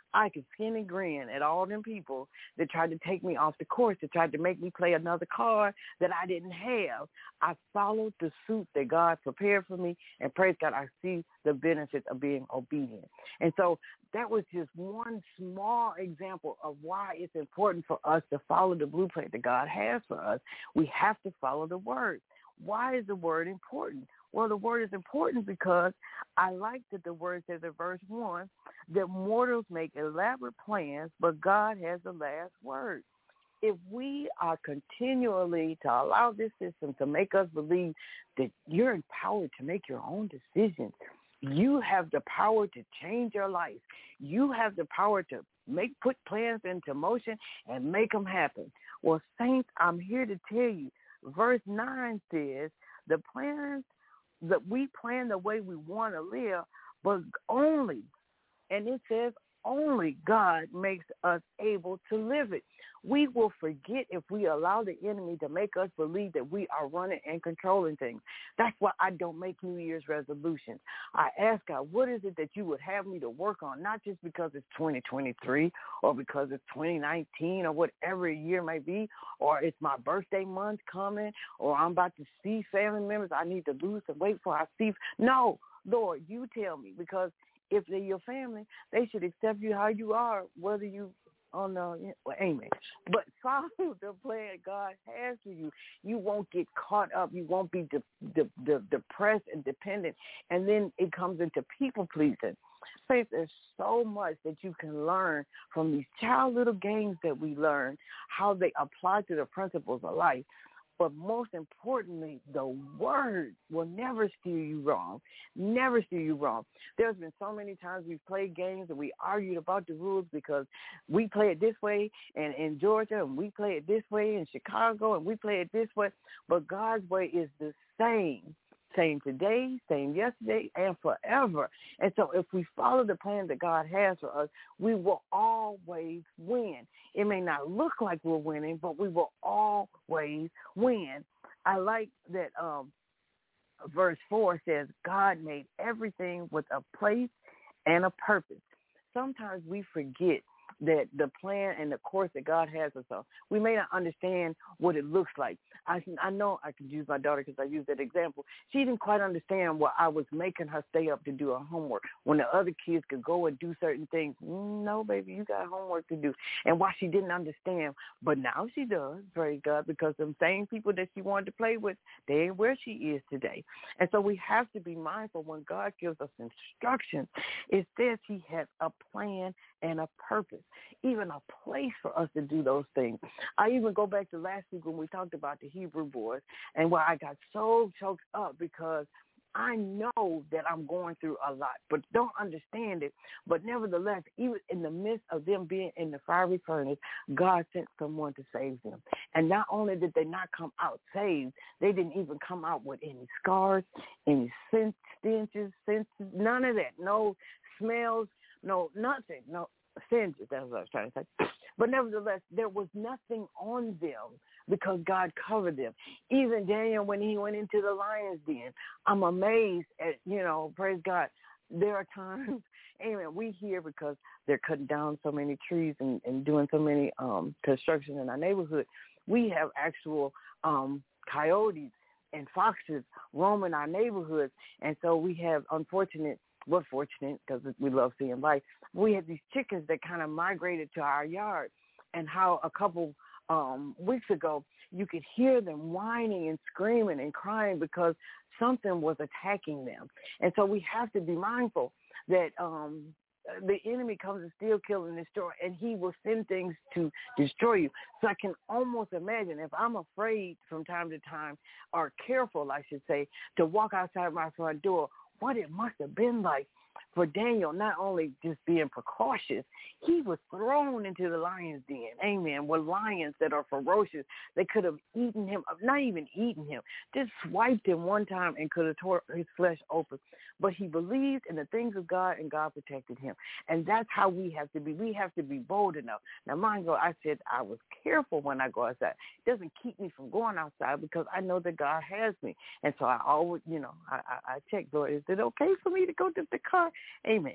Speaker 2: I could skin and grin at all them people that tried to take me off the course, that tried to make me play another card that I didn't have. I followed the suit that God prepared for me, and praise God, I see the benefits of being obedient. And so that was just one small example of why it's important for us to follow the blueprint that God has for us. We have to follow the word. Why is the word important? Well, the word is important because I like that the word says in verse one that mortals make elaborate plans, but God has the last word. If we are continually to allow this system to make us believe that you're empowered to make your own decisions, you have the power to change your life. You have the power to make put plans into motion and make them happen. Well, saints, I'm here to tell you, verse nine says the plans that we plan the way we want to live, but only, and it says only God makes us able to live it. We will forget if we allow the enemy to make us believe that we are running and controlling things. That's why I don't make New Year's resolutions. I ask God, what is it that you would have me to work on, not just because it's twenty twenty-three or because it's twenty nineteen or whatever a year may be, or it's my birthday month coming, or I'm about to see family members I need to lose some weight for I see. No, Lord, you tell me, because if they're your family, they should accept you how you are, whether you, oh no, well, amen. But follow the plan God has for you. You won't get caught up. You won't be de- de- de- depressed and dependent. And then it comes into people pleasing. Faith, there's so much that you can learn from these child little games that we learn, how they apply to the principles of life. But most importantly, the word will never steer you wrong, never steer you wrong. There's been so many times we've played games and we argued about the rules because we play it this way and in Georgia, and we play it this way in Chicago, and we play it this way. But God's way is the same. Same today, same yesterday, and forever. And so if we follow the plan that God has for us, we will always win. It may not look like we're winning, but we will always win. I like that um, verse four says, God made everything with a place and a purpose. Sometimes we forget that the plan and the course that God has us on, we may not understand what it looks like. I I know I could use my daughter because I used that example. She didn't quite understand why I was making her stay up to do her homework when the other kids could go and do certain things. No, baby, you got homework to do. And why she didn't understand, but now she does, praise God, because them same people that she wanted to play with, they ain't where she is today. And so we have to be mindful when God gives us instructions. It says he has a plan and a purpose, even a place for us to do those things. I even go back to last week when we talked about the Hebrew boys and where I got so choked up because I know that I'm going through a lot, but don't understand it. But nevertheless, even in the midst of them being in the fiery furnace, God sent someone to save them. And not only did they not come out saved, they didn't even come out with any scars, any stenches, senses, none of that. No smells, no nothing, no singes. That's what I was trying to say. But nevertheless, there was nothing on them because God covered them. Even Daniel, when he went into the lion's den, I'm amazed at, you know, praise God. There are times, amen, we hear because they're cutting down so many trees and, and doing so many um, construction in our neighborhood. We have actual um, coyotes and foxes roaming our neighborhoods. And so we have unfortunate We're fortunate because we love seeing life. We had these chickens that kind of migrated to our yard, and how a couple um, weeks ago you could hear them whining and screaming and crying because something was attacking them. And so we have to be mindful that um, the enemy comes to steal, kill, and destroy, and he will send things to destroy you. So I can almost imagine if I'm afraid from time to time, or careful, I should say, to walk outside my front door, what it must have been like for Daniel, not only just being precautious, he was thrown into the lion's den, amen, with lions that are ferocious. They could have eaten him, not even eaten him, just swiped him one time and could have tore his flesh open. But he believed in the things of God, and God protected him. And that's how we have to be. We have to be bold enough. Now, mind you, I said I was careful when I go outside. It doesn't keep me from going outside because I know that God has me. And so I always, you know, I, I, I check, Lord, is it okay for me to go to the car? Amen.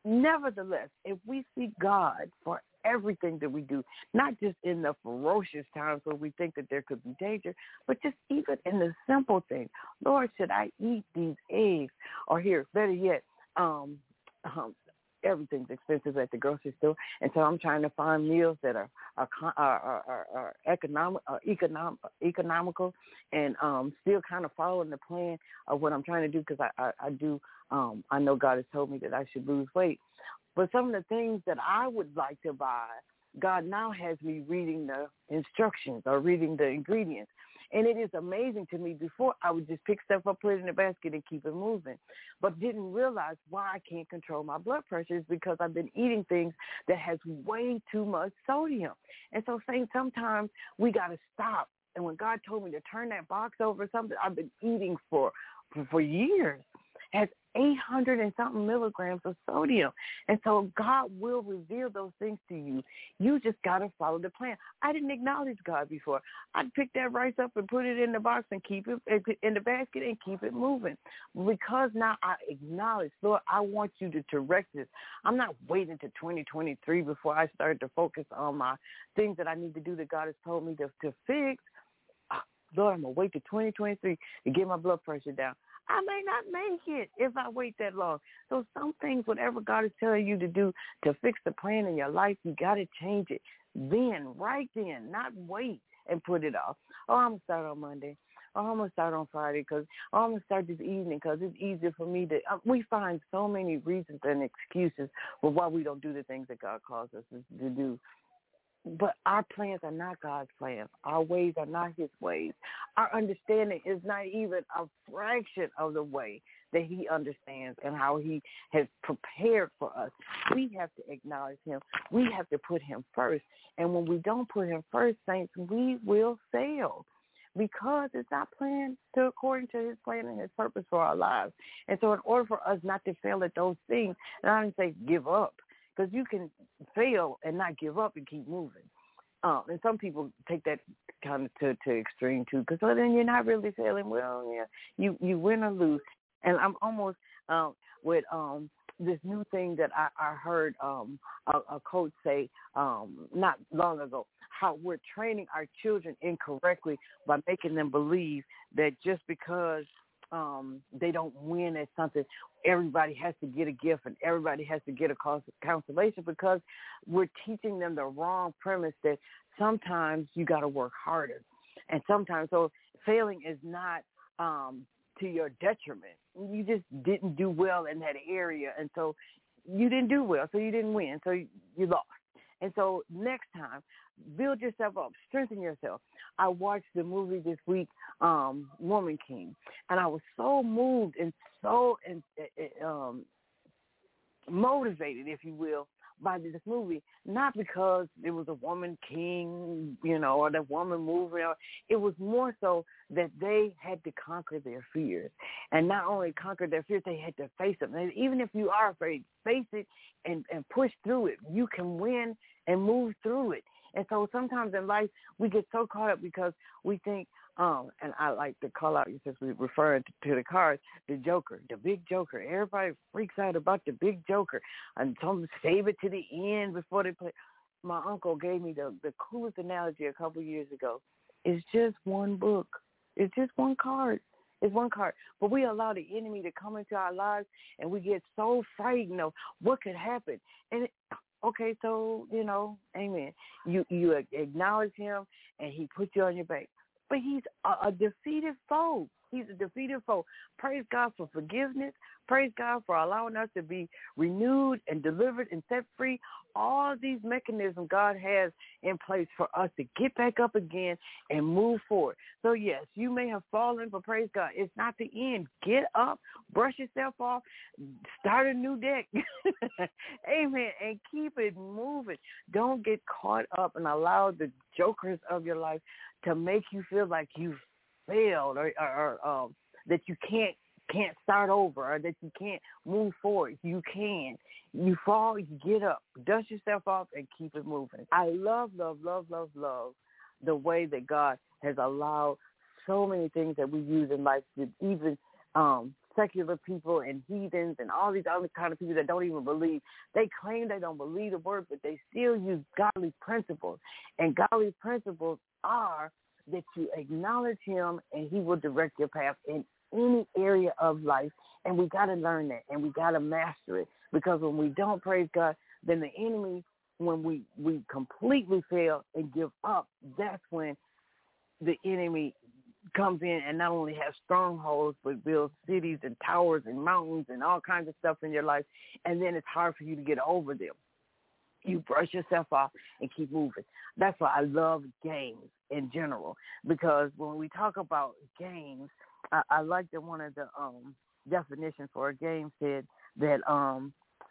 Speaker 2: nevertheless, if we seek God for everything that we do, not just in the ferocious times where we think that there could be danger, but just even in the simple things. Lord, should I eat these eggs? Or here, better yet, um, um, everything's expensive at the grocery store, and so I'm trying to find meals that are are are, are, are economic, are economic, economical, and um, still kind of following the plan of what I'm trying to do, because I, I, I do. Um, I know God has told me that I should lose weight, but some of the things that I would like to buy, God now has me reading the instructions or reading the ingredients. And it is amazing to me. Before, I would just pick stuff up, put it in the basket, and keep it moving, but didn't realize why I can't control my blood pressure is because I've been eating things that has way too much sodium. And so saying sometimes we got to stop. And when God told me to turn that box over, something I've been eating for, for, for years, has eight hundred and something milligrams of sodium. And so God will reveal those things to you. You just got to follow the plan. I didn't acknowledge God before. I'd pick that rice up and put it in the box and keep it in the basket and keep it moving. Because now I acknowledge, Lord, I want you to direct this. I'm not waiting to twenty twenty-three before I start to focus on my things that I need to do that God has told me to, to fix. Lord, I'm going to wait to twenty twenty-three to get my blood pressure down. I may not make it if I wait that long. So some things, whatever God is telling you to do to fix the plan in your life, you got to change it then, right then, not wait and put it off. Oh, I'm going to start on Monday. Oh, I'm going to start on Friday because oh, I'm going to start this evening because it's easier for me to uh, – we find so many reasons and excuses for why we don't do the things that God calls us to do. But our plans are not God's plans. Our ways are not his ways. Our understanding is not even a fraction of the way that he understands and how he has prepared for us. We have to acknowledge him. We have to put him first. And when we don't put him first, saints, we will fail because it's not planned to according to his plan and his purpose for our lives. And so in order for us not to fail at those things, and I didn't say give up, because you can fail and not give up and keep moving. Um, and some people take that kind of to, to extreme, too, because well, then you're not really failing. Well, yeah, you, you win or lose. And I'm almost um, with um, this new thing that I, I heard um, a, a coach say um, not long ago, how we're training our children incorrectly by making them believe that just because um, they don't win at something, everybody has to get a gift and everybody has to get a consolation, because we're teaching them the wrong premise that sometimes you got to work harder. And sometimes, so failing is not um, to your detriment. You just didn't do well in that area. And so you didn't do well. So you didn't win. So you, you lost. And so next time, build yourself up, strengthen yourself. I watched the movie this week, um, Woman King, and I was so moved and so um, motivated, if you will, by this movie, not because it was a woman king, you know, or the woman movie. It was more so that they had to conquer their fears. And not only conquer their fears, they had to face them. And even if you are afraid, face it and, and push through it. You can win and move through it. And so sometimes in life, we get so caught up because we think, um, and I like to call out, since we're referring to, to the cards, the Joker, the big Joker. Everybody freaks out about the big Joker. And some save it to the end before they play. My uncle gave me the, the coolest analogy a couple years ago. It's just one book. It's just one card. It's one card. But we allow the enemy to come into our lives, and we get so frightened of what could happen. And it, okay, so, you know, amen. You you acknowledge him, and he puts you on your back. But he's a, a defeated foe. He's a defeated foe. Praise God for forgiveness. Praise God for allowing us to be renewed and delivered and set free. All these mechanisms God has in place for us to get back up again and move forward. So, yes, you may have fallen, but praise God, it's not the end. Get up, brush yourself off, start a new deck. Amen. And keep it moving. Don't get caught up and allow the jokers of your life to make you feel like you failed or, or, or um, that you can't can't start over or that you can't move forward. You can. You fall, you get up, dust yourself off, and keep it moving. I love, love, love, love, love the way that God has allowed so many things that we use in life to even um, secular people and heathens and all these other kind of people that don't even believe. They claim they don't believe the word, but they still use godly principles. And godly principles are that you acknowledge him and he will direct your path in any area of life. And we got to learn that, and we got to master it, because when we don't praise God, then the enemy, when we, we completely fail and give up, that's when the enemy comes in and not only has strongholds, but builds cities and towers and mountains and all kinds of stuff in your life, and then it's hard for you to get over them. You brush yourself off and keep moving. That's why I love games in general, because when we talk about games, I, I like that one of the um, definitions for a game said that um,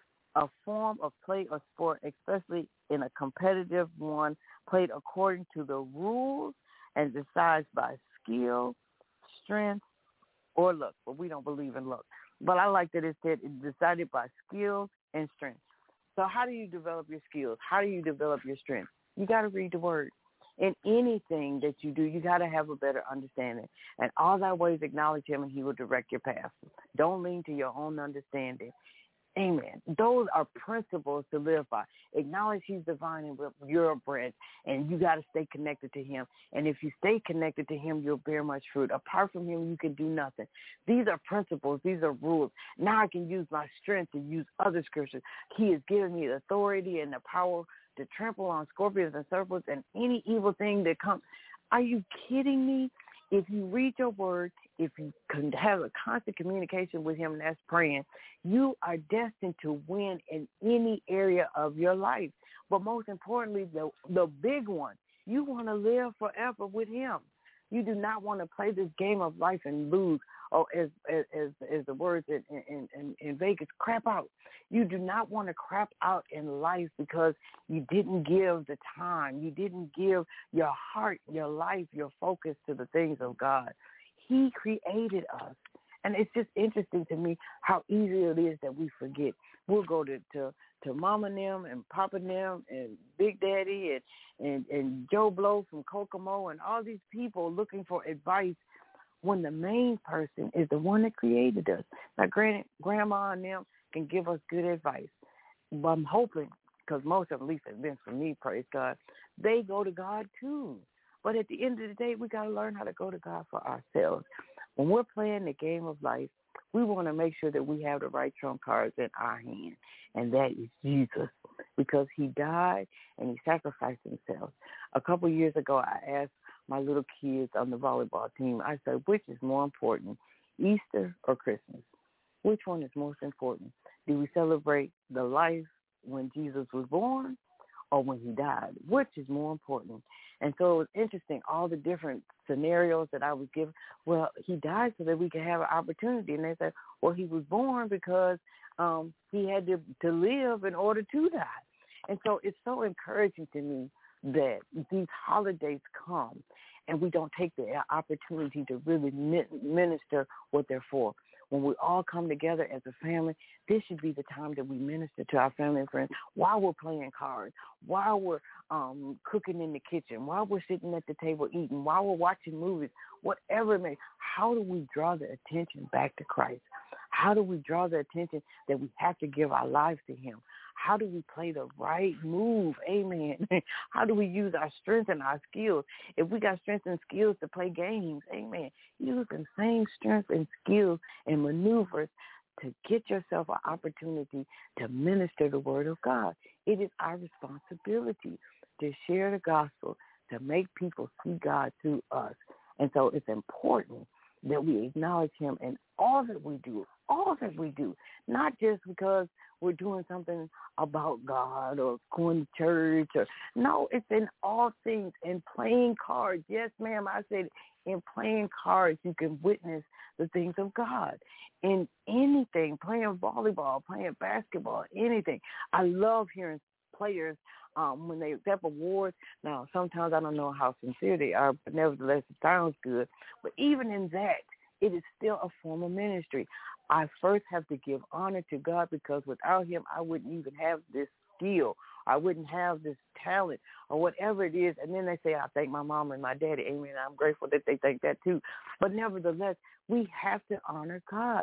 Speaker 2: a form of play or sport, especially in a competitive one, played according to the rules and decided by skill, strength, or luck. But we don't believe in luck. But I like that it said it's decided by skill and strength. So how do you develop your skills? How do you develop your strength? You got to read the word. In anything that you do, you got to have a better understanding. And all thy ways acknowledge him, and he will direct your path. Don't lean to your own understanding. Amen. Those are principles to live by. Acknowledge he's divine and you're a branch, and you got to stay connected to him. And if you stay connected to him, you'll bear much fruit. Apart from him, you can do nothing. These are principles. These are rules. Now I can use my strength to use other scriptures. He has given me the authority and the power to trample on scorpions and serpents and any evil thing that comes. Are you kidding me? If you read your word, if you can have a constant communication with him, and that's praying, you are destined to win in any area of your life. But most importantly, the the big one, you want to live forever with him. You do not want to play this game of life and lose, or as as as the words in, in, in, in Vegas, crap out. You do not want to crap out in life because you didn't give the time. You didn't give your heart, your life, your focus to the things of God. He created us. And it's just interesting to me how easy it is that we forget. We'll go to, to, to Mama and them and Papa and them and Big Daddy and, and, and Joe Blow from Kokomo and all these people looking for advice when the main person is the one that created us. Now, granted, Grandma and them can give us good advice. But I'm hoping, because most of them, at least have been from me, praise God, they go to God too. But at the end of the day, we got to learn how to go to God for ourselves. When we're playing the game of life, we want to make sure that we have the right trump cards in our hand, and that is Jesus, because he died and he sacrificed himself. A couple of years ago, I asked my little kids on the volleyball team, I said, which is more important, Easter or Christmas? Which one is most important? Do we celebrate the life when Jesus was born or when he died? Which is more important? And so it was interesting, all the different scenarios that I was given. Well, he died so that we could have an opportunity. And they said, well, he was born because um, he had to, to live in order to die. And so it's so encouraging to me that these holidays come and we don't take the opportunity to really minister what they're for. When we all come together as a family, this should be the time that we minister to our family and friends while we're playing cards, while we're um, cooking in the kitchen, while we're sitting at the table eating, while we're watching movies, whatever it may. How do we draw the attention back to Christ? How do we draw the attention that we have to give our lives to him? How do we play the right move? Amen. How do we use our strength and our skills? If we got strength and skills to play games, amen, use the same strength and skills and maneuvers to get yourself an opportunity to minister the word of God. It is our responsibility to share the gospel, to make people see God through us. And so it's important that we acknowledge him in all that we do, all that we do, not just because we're doing something about God or going to church. Or no, it's in all things. In playing cards, yes, ma'am, I said in playing cards you can witness the things of God. In anything, playing volleyball, playing basketball, anything. I love hearing players um, when they accept awards. Now, sometimes I don't know how sincere they are, but nevertheless, it sounds good. But even in that, it is still a form of ministry. I first have to give honor to God, because without him, I wouldn't even have this skill. I wouldn't have this talent or whatever it is. And then they say, I thank my mom and my daddy. Amen. I'm grateful that they think that too. But nevertheless, we have to honor God.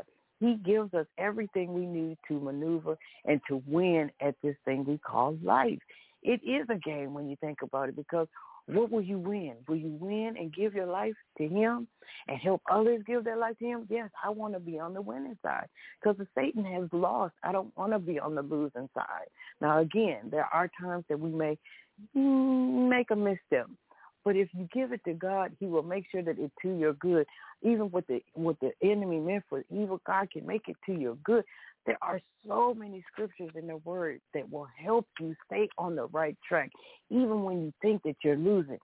Speaker 2: He gives us everything we need to maneuver and to win at this thing we call life. It is a game when you think about it, because what will you win? Will you win and give your life to him and help others give their life to him? Yes, I want to be on the winning side, because if Satan has lost, I don't want to be on the losing side. Now, again, there are times that we may mm, make a misstep. But if you give it to God, he will make sure that it's to your good. Even what the what the enemy meant for evil, God can make it to your good. There are so many scriptures in the word that will help you stay on the right track, even when you think that you're losing.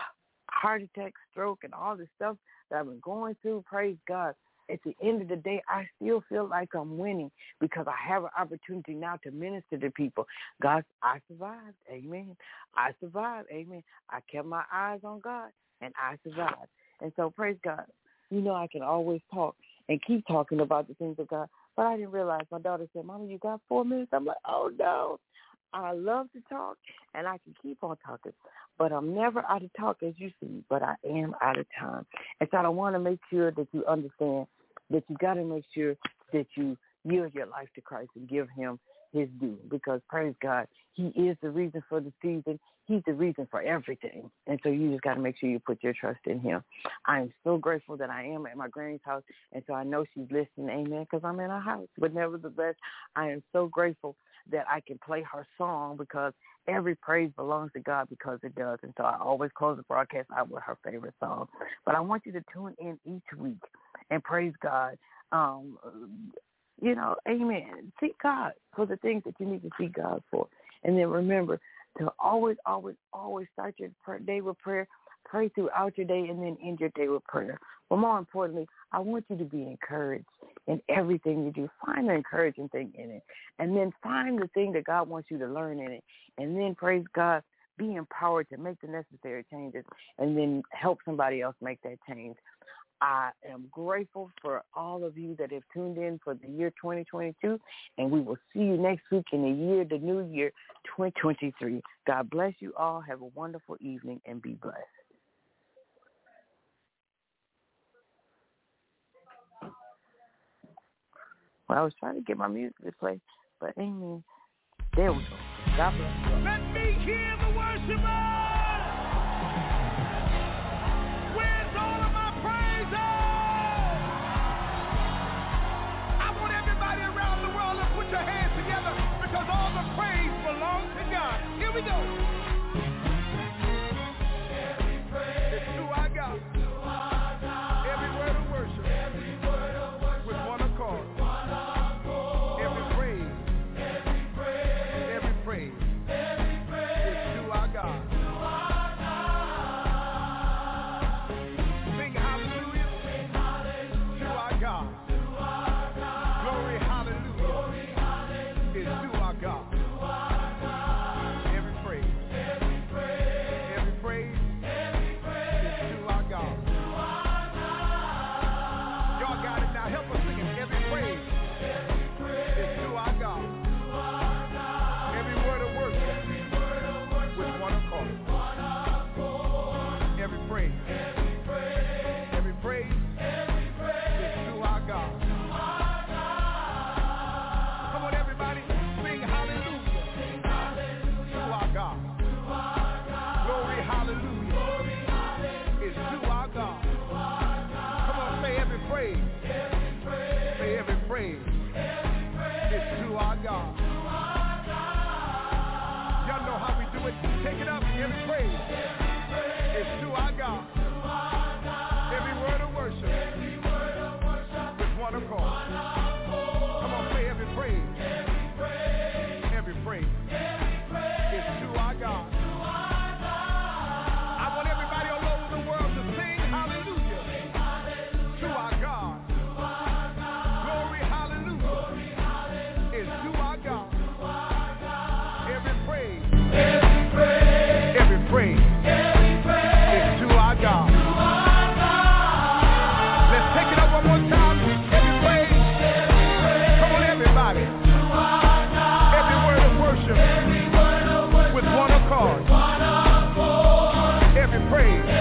Speaker 2: Heart attack, stroke, and all this stuff that I've been going through, praise God. At the end of the day, I still feel like I'm winning because I have an opportunity now to minister to people. God, I survived. Amen. I survived. Amen. I kept my eyes on God, and I survived. And so, praise God. You know, I can always talk and keep talking about the things of God, but I didn't realize. My daughter said, Mama, you got four minutes? I'm like, oh, no. I love to talk, and I can keep on talking, but I'm never out of talk, as you see, but I am out of time. And so I want to make sure that you understand that you got to make sure that you yield your life to Christ and give him his due, because, praise God, he is the reason for the season. He's the reason for everything. And so you just got to make sure you put your trust in him. I am so grateful that I am at my granny's house, and so I know she's listening, amen, because I'm in her house. But nevertheless, I am so grateful that I can play her song, because every praise belongs to God, because it does. And so I always close the broadcast out with her favorite song. But I want you to tune in each week and praise God. Um, you know, amen. Seek God for the things that you need to seek God for. And then remember to always, always, always start your day with prayer. Pray throughout your day, and then end your day with prayer. But more importantly, I want you to be encouraged in everything you do. Find the encouraging thing in it, and then find the thing that God wants you to learn in it. And then, praise God, be empowered to make the necessary changes, and then help somebody else make that change. I am grateful for all of you that have tuned in for the year twenty twenty-two, and we will see you next week in the year, the new year, twenty twenty-three. God bless you all. Have a wonderful evening, and be blessed. Well, I was trying to get my music to play, but amen. There we go. God bless you.
Speaker 3: Let me hear the worshiper. Where's all of my praises? I want everybody around the world to put your hands together, because all the praise belongs to God. Here we go. Every praise is to our God. Every word of worship. Every word of worship. With one accord. Take it up, every praise is to our God. Every word of worship with one accord. Come on, say every praise. Every praise is to our God. I want everybody all over the world to sing hallelujah to our God. Glory, hallelujah is to our God. Every praise. Every praise is to our God. Let's take it up one more time. Every praise. Come on, everybody. Every word of worship with one accord. Every praise.